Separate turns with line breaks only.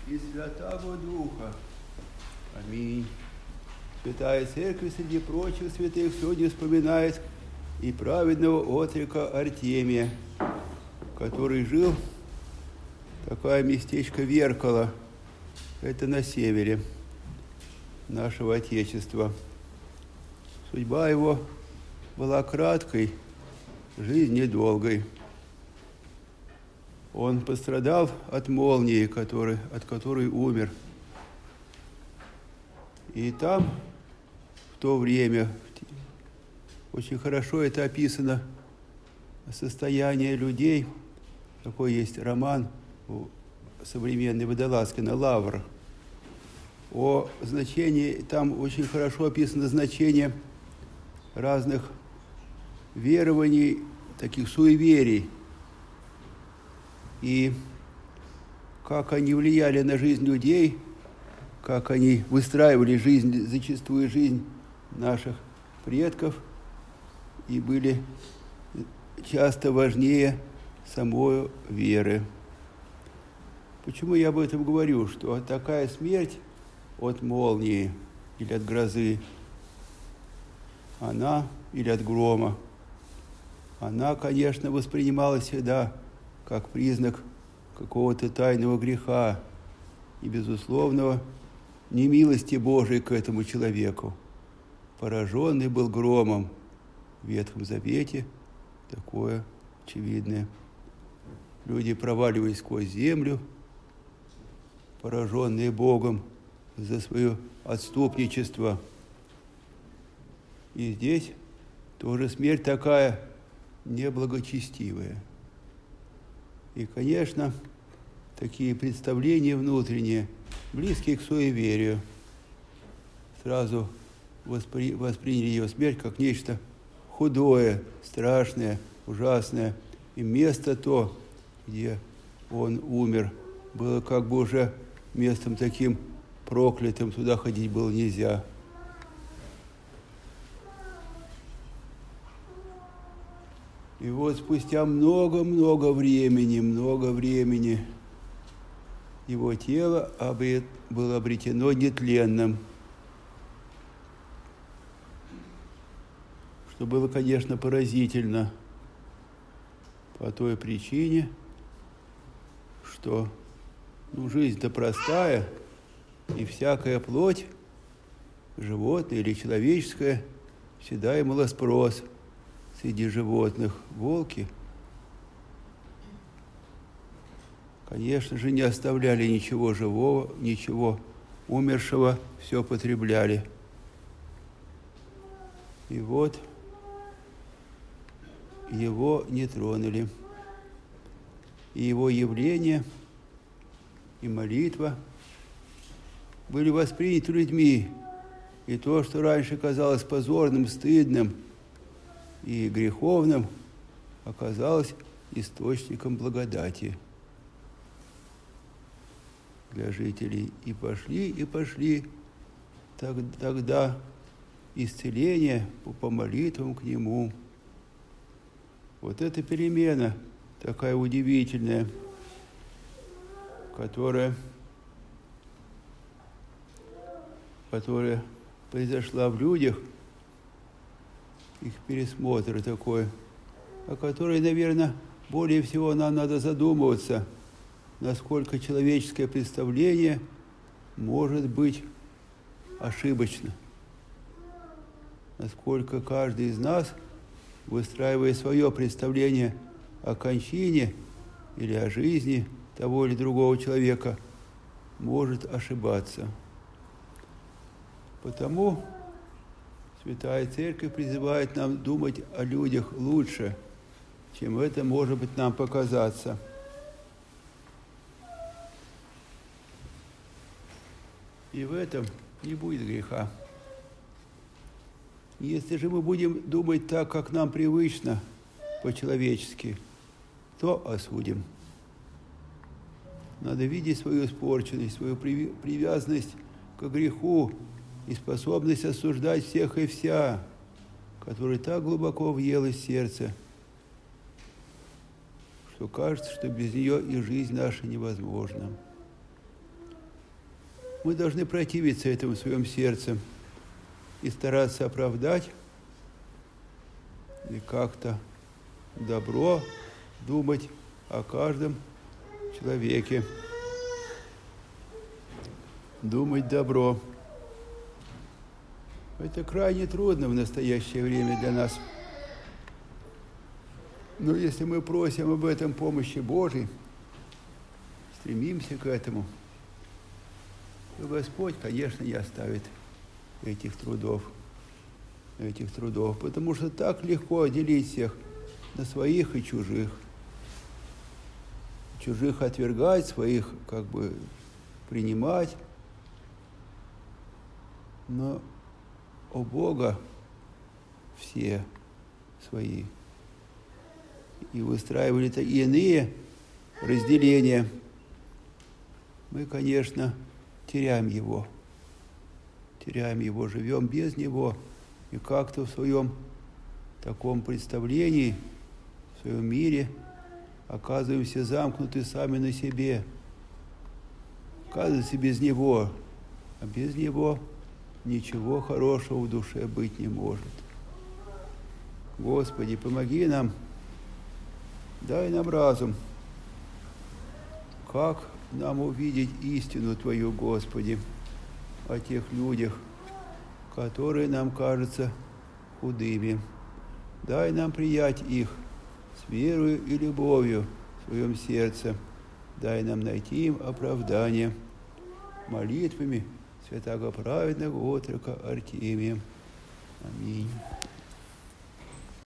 и Святаго Духа. Аминь. Святая Церковь среди прочих святых сегодня вспоминает и праведного отрика Артемия, который жил такое местечко Веркало, это на севере нашего Отечества. Судьба его была краткой, жизнь недолгой. Он пострадал от молнии, от которой умер. И там, в то время, очень хорошо это описано, состояние людей. Такой есть роман у современной Водолазкина «Лавр». О значении, там очень хорошо описано значение разных верований, таких суеверий, и как они влияли на жизнь людей, как они выстраивали жизнь, зачастую жизнь наших предков, и были часто важнее самой веры. Почему я об этом говорю? Что такая смерть от молнии или от грозы, или от грома, она, конечно, воспринималась всегда как признак какого-то тайного греха и безусловного немилости Божией к этому человеку. Пораженный был громом в Ветхом Завете, такое очевидное. Люди проваливались сквозь землю, пораженные Богом за свое отступничество. И здесь тоже смерть такая неблагочестивая. И, конечно, такие представления внутренние, близкие к суеверию, сразу восприняли ее смерть как нечто худое, страшное, ужасное. И место то, где он умер, было как бы уже местом таким проклятым, туда ходить было нельзя. И вот спустя много времени его тело было обретено нетленным, что было, конечно, поразительно по той причине, что жизнь-то простая, и всякая плоть, животная или человеческая, всегда имела спрос среди животных. Волки, конечно же, не оставляли ничего живого, ничего умершего, все потребляли. И вот его не тронули. И его явление, и молитва были восприняты людьми. И то, что раньше казалось позорным, стыдным и греховным, оказалось источником благодати для жителей. И пошли тогда исцеление по молитвам к нему. Вот эта перемена такая удивительная, которая произошла в людях, их пересмотр такой, о которой, наверное, более всего нам надо задумываться, насколько человеческое представление может быть ошибочно, насколько каждый из нас, выстраивая свое представление о кончине или о жизни того или другого человека, может ошибаться. Потому Святая Церковь призывает нам думать о людях лучше, чем это может быть нам показаться. И в этом не будет греха. Если же мы будем думать так, как нам привычно, по-человечески, то осудим. Надо видеть свою испорченность, свою привязанность к греху и способность осуждать всех и вся, который так глубоко въелась в сердце, что кажется, что без нее и жизнь наша невозможна. мы должны противиться этому в своем сердце и стараться оправдать и как-то добро думать о каждом человеке. Думать добро. Это крайне трудно в настоящее время для нас. Но если мы просим об этом помощи Божией, стремимся к этому, то Господь, конечно, не оставит этих трудов, потому что так легко делить всех на своих и чужих. Чужих отвергать, своих как бы принимать. Но у Бога все свои. И выстраивали и иные разделения. Мы, конечно, теряем его, живем без него, и как-то в своем таком представлении, в своем мире оказываемся замкнуты сами на себе. Оказывается, без него, а без него ничего хорошего в душе быть не может. Господи, помоги нам, дай нам разум, как нам увидеть истину Твою, Господи, о тех людях, которые нам кажутся худыми. Дай нам приять их с верою и любовью в своем сердце. Дай нам найти им оправдание молитвами святого праведного отрока Артемия. Аминь.